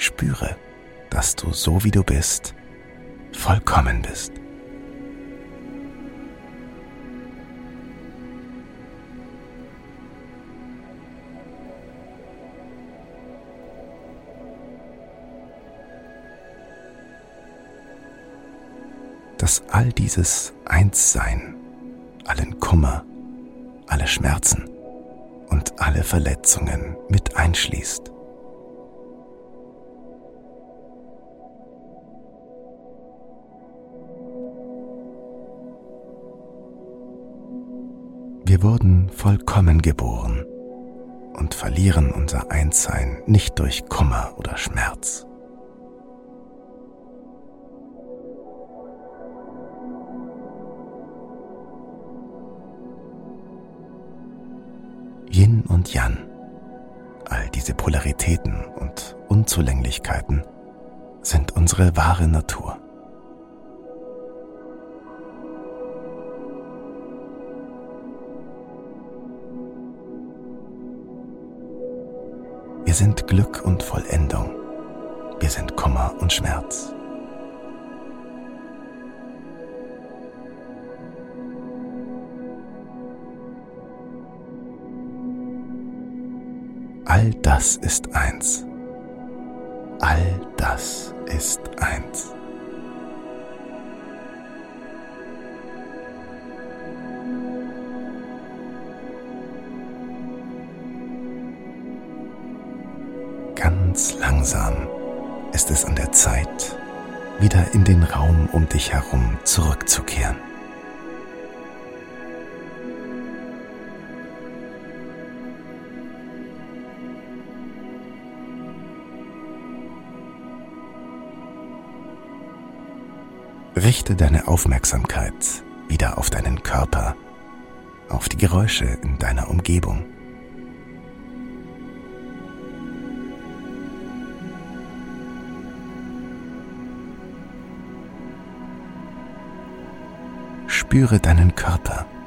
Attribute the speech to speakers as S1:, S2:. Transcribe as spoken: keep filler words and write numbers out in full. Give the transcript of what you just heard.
S1: spüre, dass du so wie du bist, vollkommen bist. Dass all dieses Einssein, allen Kummer, alle Schmerzen und alle Verletzungen mit einschließt. Wir wurden vollkommen geboren und verlieren unser Einssein nicht durch Kummer oder Schmerz. Yin und Yang, all diese Polaritäten und Unzulänglichkeiten sind unsere wahre Natur. Wir sind Glück und Vollendung. Wir sind Kummer und Schmerz. All das ist eins. All das ist eins. Ganz langsam ist es an der Zeit, wieder in den Raum um dich herum zurückzukehren. Richte deine Aufmerksamkeit wieder auf deinen Körper, auf die Geräusche in deiner Umgebung. Spüre deinen Körper.